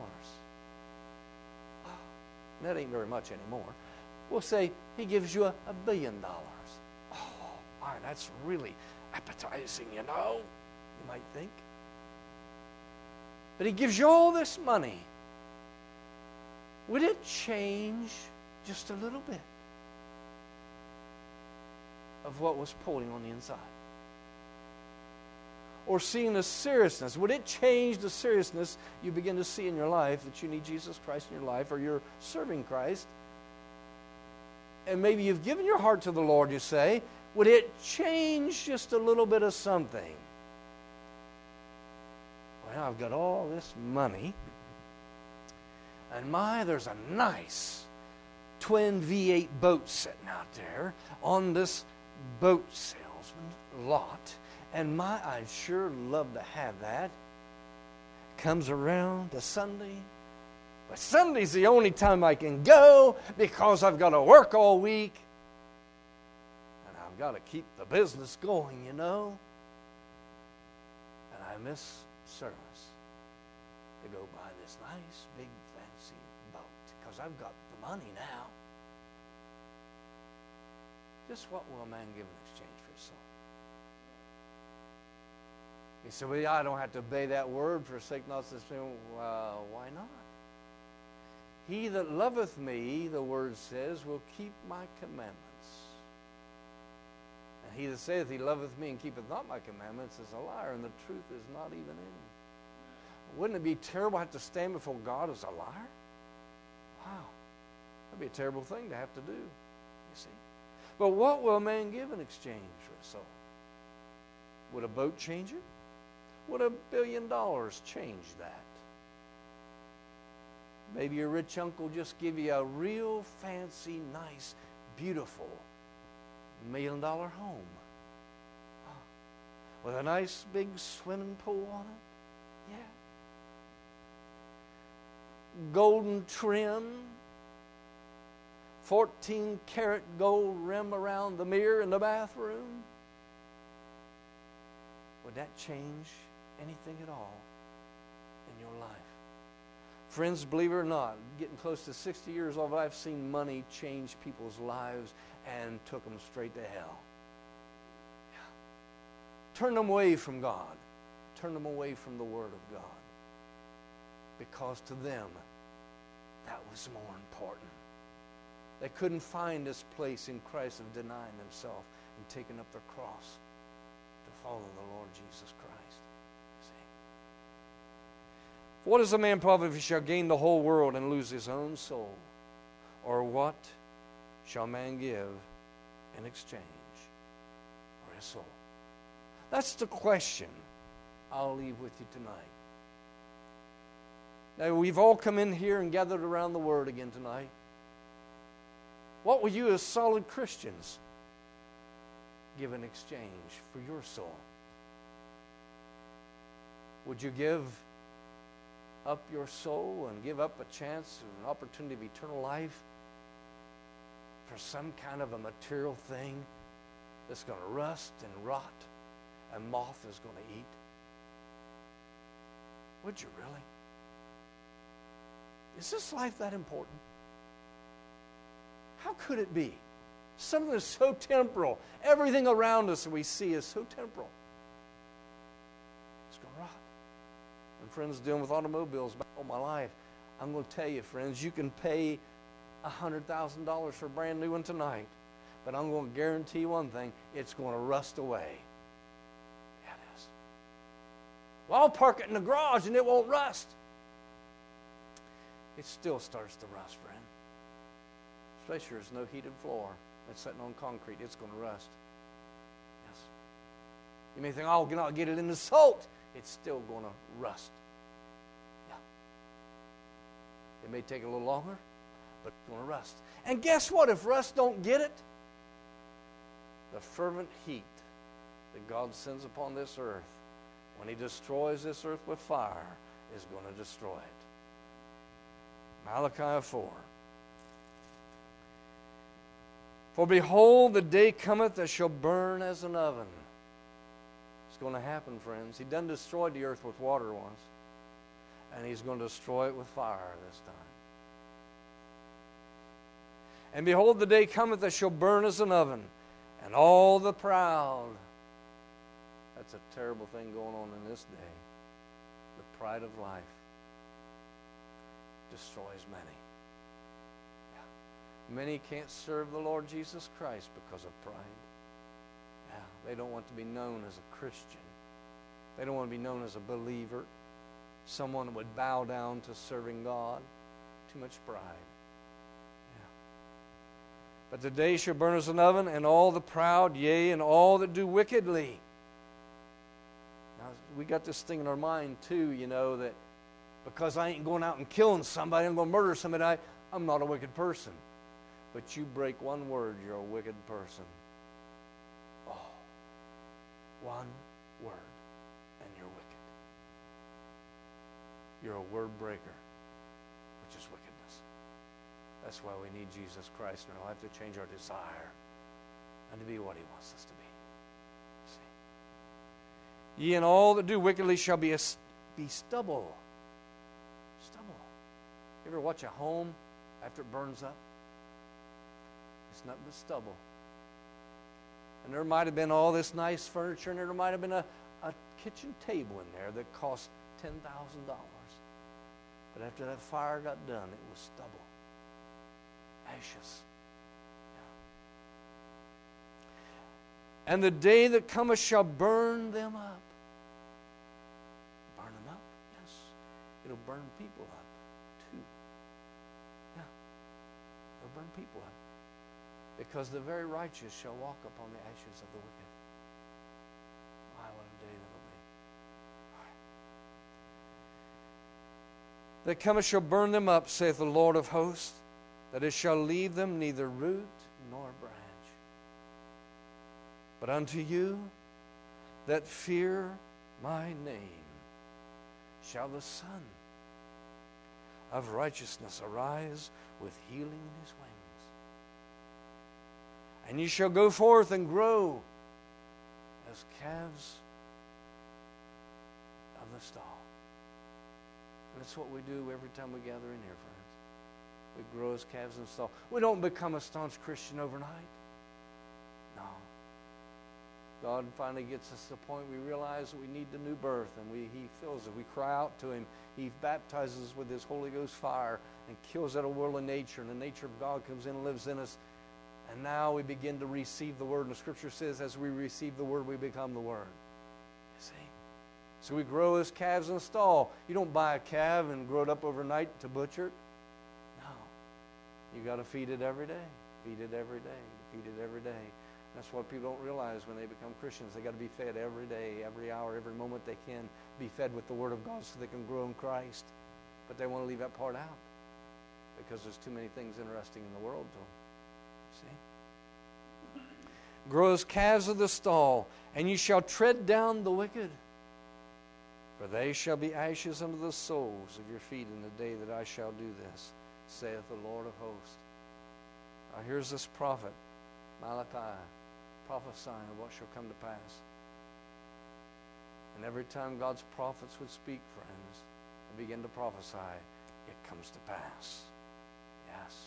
That ain't very much anymore. We'll say he gives you $1 billion. Oh, my, that's really appetizing, you might think. But he gives you all this money. Would it change just a little bit of what was pulling on the inside? Or seeing the seriousness? Would it change the seriousness you begin to see in your life that you need Jesus Christ in your life, or you're serving Christ? And maybe you've given your heart to the Lord, you say. Would it change just a little bit of something? Well, I've got all this money, and there's a nice twin V8 boat sitting out there on this boat salesman lot. And I'd sure love to have that. Comes around to Sunday. But Sunday's the only time I can go because I've got to work all week. And I've got to keep the business going, you know. And I miss service to go buy this nice, big, fancy boat because I've got the money now. Just what will a man give in exchange for his soul? He said, well, I don't have to obey that word, forsake not this thing. Well, why not? He that loveth me, the word says, will keep my commandments. And he that saith he loveth me and keepeth not my commandments is a liar, and the truth is not even in him. Wouldn't it be terrible to have to stand before God as a liar? Wow. That'd be a terrible thing to have to do, you see. But what will a man give in exchange for a soul? Would a boat change it? Would $1 billion change that? Maybe your rich uncle just give you a real fancy, nice, beautiful $1 million home. With a nice big swimming pool on it. Yeah. Golden trim. 14-karat gold rim around the mirror in the bathroom. Would that change anything at all in your life? Friends, believe it or not, getting close to 60 years old, I've seen money change people's lives and took them straight to hell. Yeah. Turn them away from God. Turn them away from the Word of God. Because to them, that was more important. They couldn't find this place in Christ of denying themselves and taking up their cross to follow the Lord Jesus Christ. See? What does a man profit if he shall gain the whole world and lose his own soul? Or what shall man give in exchange for his soul? That's the question I'll leave with you tonight. Now, we've all come in here and gathered around the Word again tonight. What will you as solid Christians give in exchange for your soul? Would you give up your soul and give up a chance, an opportunity of eternal life for some kind of a material thing that's going to rust and rot and moth is going to eat? Would you really? Is this life that important? How could it be? Something that's so temporal. Everything around us that we see is so temporal. It's going to rot. And friends, dealing with automobiles all my life, I'm going to tell you, friends, you can pay $100,000 for a brand new one tonight, but I'm going to guarantee you one thing, it's going to rust away. Yeah, it is. Well, I'll park it in the garage and it won't rust. It still starts to rust, friend. Especially if there's no heated floor that's sitting on concrete, it's going to rust. Yes. You may think, oh, I'll get it in the salt. It's still going to rust. Yeah. It may take a little longer, but it's going to rust. And guess what? If rust don't get it, the fervent heat that God sends upon this earth, when He destroys this earth with fire, is going to destroy it. Malachi 4. For behold, the day cometh that shall burn as an oven. It's going to happen, friends. He done destroyed the earth with water once, and He's going to destroy it with fire this time. And behold, the day cometh that shall burn as an oven, and all the proud. That's a terrible thing going on in this day. The pride of life destroys many. Yeah. Many can't serve the Lord Jesus Christ because of pride. They don't want to be known as a Christian. They don't want to be known as a believer, someone that would bow down to serving God. Too much pride. Yeah. But the day shall burn as an oven, and all the proud, yea, and all that do wickedly. Now, we got this thing in our mind, too, that because I ain't going out and killing somebody, I'm going to murder somebody, I'm not a wicked person. But you break one word, you're a wicked person. Oh, one word, and you're wicked. You're a word breaker, which is wickedness. That's why we need Jesus Christ in our life to change our desire and to be what He wants us to be. See? Ye and all that do wickedly shall be stubble. Stubble. You ever watch a home after it burns up? It's nothing but stubble. And there might have been all this nice furniture, and there might have been a kitchen table in there that cost $10,000. But after that fire got done, it was stubble. Ashes. Yeah. And the day that cometh shall burn them up. Burn them up? Yes. It'll burn people up, too. Yeah. It'll burn people up. Because the very righteous shall walk upon the ashes of the wicked. My, what a day that will be. That cometh shall burn them up, saith the Lord of hosts, that it shall leave them neither root nor branch. But unto you that fear my name shall the Son of righteousness arise with healing in His wings. And ye shall go forth and grow as calves of the stall. And that's what we do every time we gather in here, friends. We grow as calves in the stall. We don't become a staunch Christian overnight. No. God finally gets us to the point we realize that we need the new birth, and He fills it. We cry out to Him. He baptizes us with His Holy Ghost fire and kills that old worldly nature, and the nature of God comes in and lives in us. And now we begin to receive the Word. And the Scripture says, as we receive the Word, we become the Word. You see? So we grow as calves in a stall. You don't buy a calf and grow it up overnight to butcher it. No. You got to feed it every day. Feed it every day. Feed it every day. That's what people don't realize when they become Christians. They got to be fed every day, every hour, every moment they can. Be fed with the Word of God so they can grow in Christ. But they want to leave that part out because there's too many things interesting in the world to them. See? Grow as calves of the stall, and ye shall tread down the wicked. For they shall be ashes under the soles of your feet in the day that I shall do this, saith the Lord of hosts. Now here's this prophet, Malachi, prophesying of what shall come to pass. And every time God's prophets would speak, friends, and begin to prophesy, it comes to pass. Yes.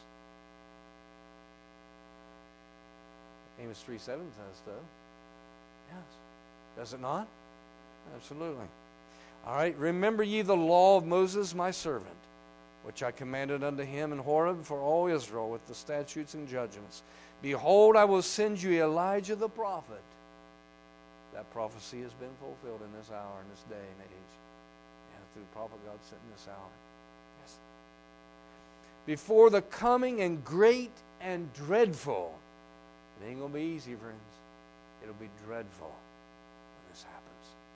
Amos 3:7 says so. Yes. Does it not? Absolutely. All right. Remember ye the law of Moses, my servant, which I commanded unto him in Horeb for all Israel with the statutes and judgments. Behold, I will send you Elijah the prophet. That prophecy has been fulfilled in this hour, in this day and age. And through the prophet God sent in this hour. Yes. Before the coming and great and dreadful. It ain't going to be easy, friends. It'll be dreadful when this happens.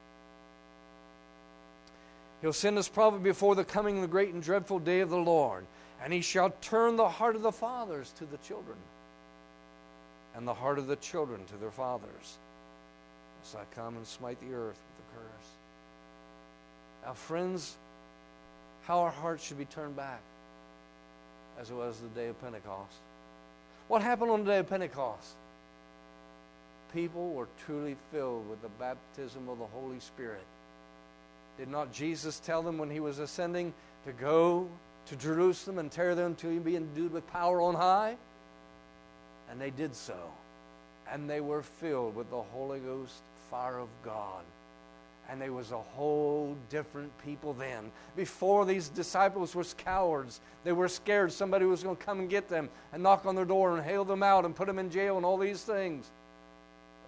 He'll send His prophet before the coming of the great and dreadful day of the Lord. And He shall turn the heart of the fathers to the children, and the heart of the children to their fathers, lest I come and smite the earth with a curse. Now, friends, how our hearts should be turned back, as it was the day of Pentecost. What happened on the day of Pentecost? People were truly filled with the baptism of the Holy Spirit. Did not Jesus tell them when He was ascending to go to Jerusalem and tarry there until He be endued with power on high? And they did so. And they were filled with the Holy Ghost fire of God. And there was a whole different people then. Before, these disciples were cowards. They were scared somebody was going to come and get them and knock on their door and hail them out and put them in jail and all these things.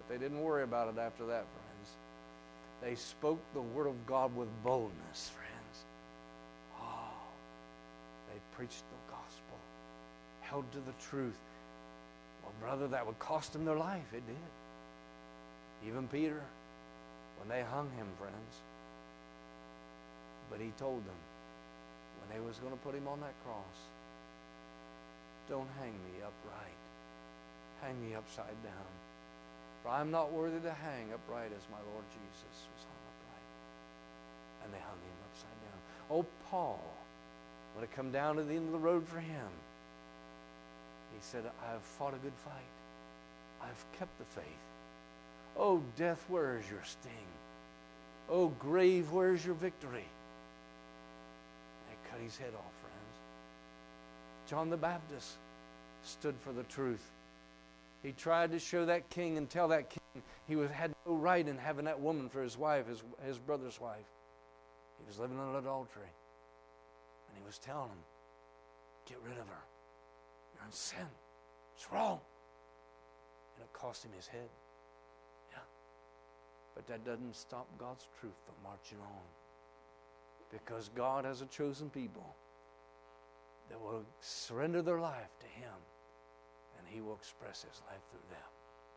They didn't worry about it after that, friends. They spoke the word of God with boldness, friends. Oh, they preached the gospel, held to the truth. Well, brother, that would cost them their life. It did. Even Peter, when they hung him, friends. But he told them, when they was going to put him on that cross, don't hang me upright. Hang me upside down. For I'm not worthy to hang upright as my Lord Jesus was hung upright. And they hung him upside down. Oh, Paul, when it come down to the end of the road for him, he said, I have fought a good fight. I've kept the faith. Oh, death, where is your sting? Oh, grave, where is your victory? They cut his head off, friends. John the Baptist stood for the truth. He tried to show that king and tell that king he had no right in having that woman for his wife, his brother's wife. He was living in adultery. And he was telling him, get rid of her. You're in sin. It's wrong. And it cost him his head. Yeah. But that doesn't stop God's truth from marching on. Because God has a chosen people that will surrender their life to Him, and He will express His life through them.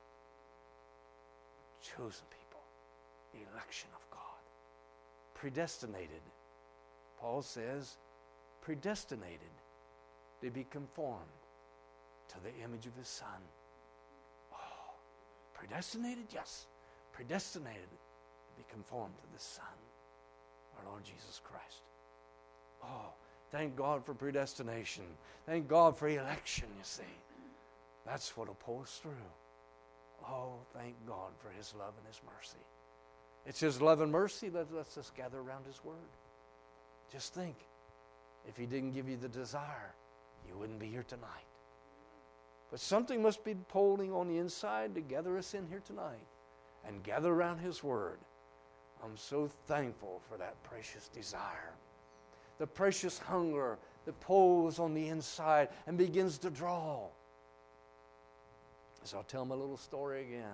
Chosen people, the election of God. Predestinated. Paul says, predestinated to be conformed to the image of His Son. Oh, predestinated? Yes. Predestinated to be conformed to the Son, our Lord Jesus Christ. Oh, thank God for predestination. Thank God for election, you see. That's what will pull us through. Oh, thank God for His love and His mercy. It's His love and mercy that lets us gather around His Word. Just think, if He didn't give you the desire, you wouldn't be here tonight. But something must be pulling on the inside to gather us in here tonight and gather around His Word. I'm so thankful for that precious desire. The precious hunger that pulls on the inside and begins to draw. As I'll tell my little story again.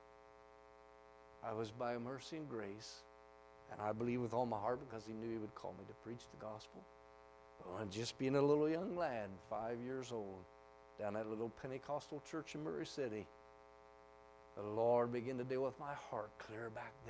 I was by mercy and grace, and I believe with all my heart because He knew He would call me to preach the gospel. But when just being a little young lad, 5 years old, down at a little Pentecostal church in Murray City, the Lord began to deal with my heart clear back then.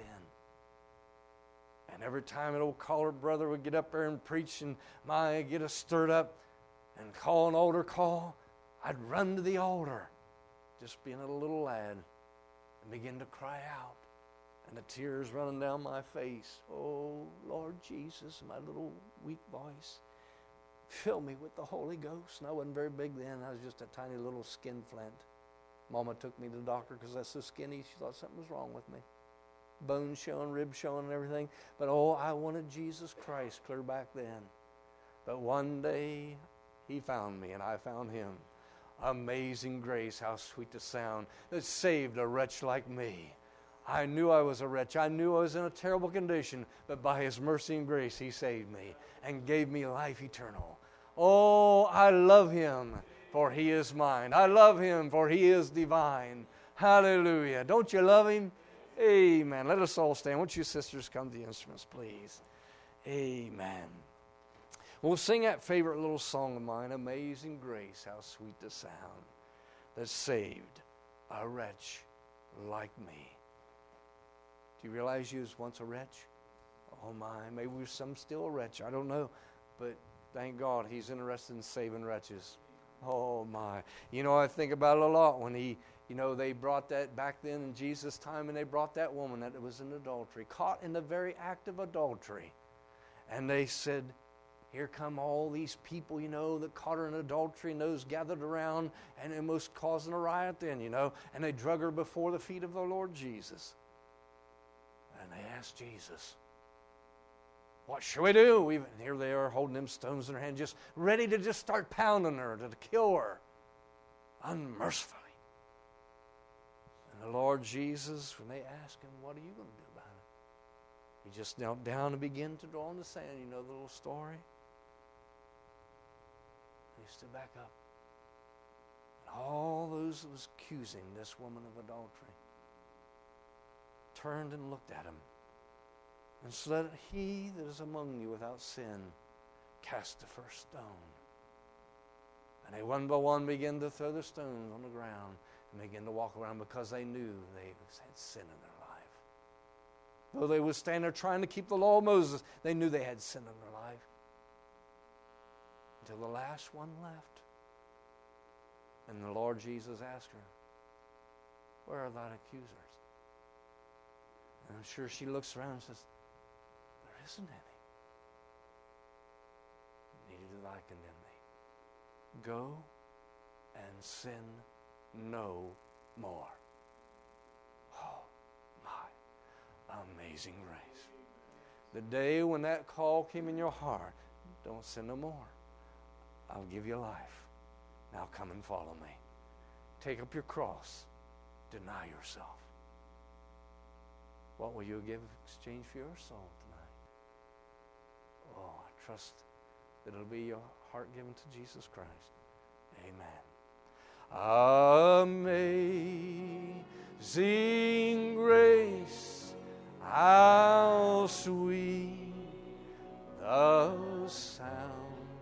And every time an old collared brother would get up there and preach and get us stirred up and call an altar call, I'd run to the altar, just being a little lad, and begin to cry out. And the tears running down my face. Oh, Lord Jesus, my little weak voice, fill me with the Holy Ghost. And I wasn't very big then. I was just a tiny little skin flint. Mama took me to the doctor because I was so skinny. She thought something was wrong with me. Bones showing, ribs showing, and everything. But I wanted Jesus Christ clear back then. But one day, He found me and I found Him. Amazing grace, how sweet the sound that saved a wretch like me. I knew I was a wretch. I knew I was in a terrible condition. But by His mercy and grace, He saved me and gave me life eternal. Oh, I love Him, for He is mine. I love Him, for He is divine. Hallelujah. Don't you love Him? Amen. Let us all stand. Won't you sisters come to the instruments, please? Amen. We'll sing that favorite little song of mine, Amazing Grace, how sweet the sound that saved a wretch like me. Do you realize you was once a wretch? Oh my, maybe we're some still a wretch. I don't know. But thank God He's interested in saving wretches. Oh my. You know, I think about it a lot when they brought that back then in Jesus' time, and they brought that woman that was in adultery, caught in the very act of adultery. And they said, here come all these people, that caught her in adultery, and those gathered around and almost causing a riot then, and they drug her before the feet of the Lord Jesus. And they asked Jesus, what shall we do? And here they are holding them stones in their hand, just ready to just start pounding her, to kill her unmercifully. And the Lord Jesus, when they asked Him, what are you going to do about it? He just knelt down and began to draw on the sand. You know the little story? And He stood back up. And all those that was accusing this woman of adultery turned and looked at him and said, "Let he that is among you without sin cast the first stone." And they one by one began to throw the stones on the ground and begin to walk around, because they knew they had sin in their life. Though they would stand there trying to keep the law of Moses, they knew they had sin in their life. Until the last one left. And the Lord Jesus asked her, "Where are thine accusers?" And I'm sure she looks around and says, "There isn't any. Neither do I condemn thee. Go and sin no more." Oh, my amazing grace. The day when that call came in your heart, don't sin no more. I'll give you life. Now come and follow me. Take up your cross. Deny yourself. What will you give in exchange for your soul tonight? Oh, I trust that it'll be your heart given to Jesus Christ. Amen. Amazing grace, how sweet the sound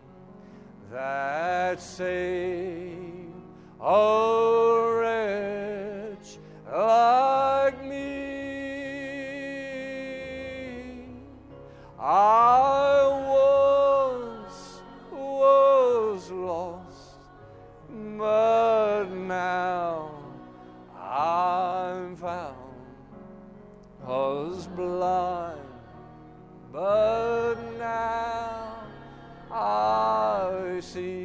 that saved a wretch like me. I was lost, but now I'm found. Was blind, but now I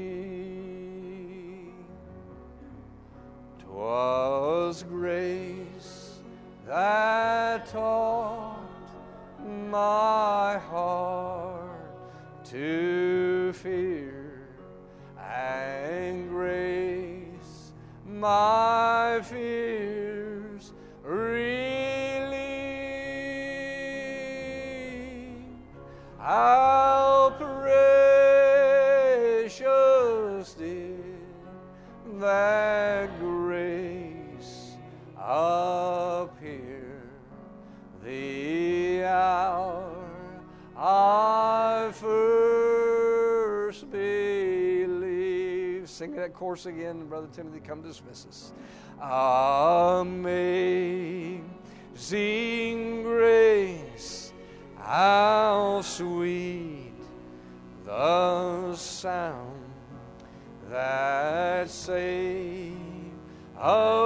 see. 'Twas grace that taught my heart to fear, and grace my fears relieved. How precious did that grace appear, the hour I first believed. Sing that chorus again, Brother Timothy, come dismiss us. Amazing grace, how sweet the sound that saved a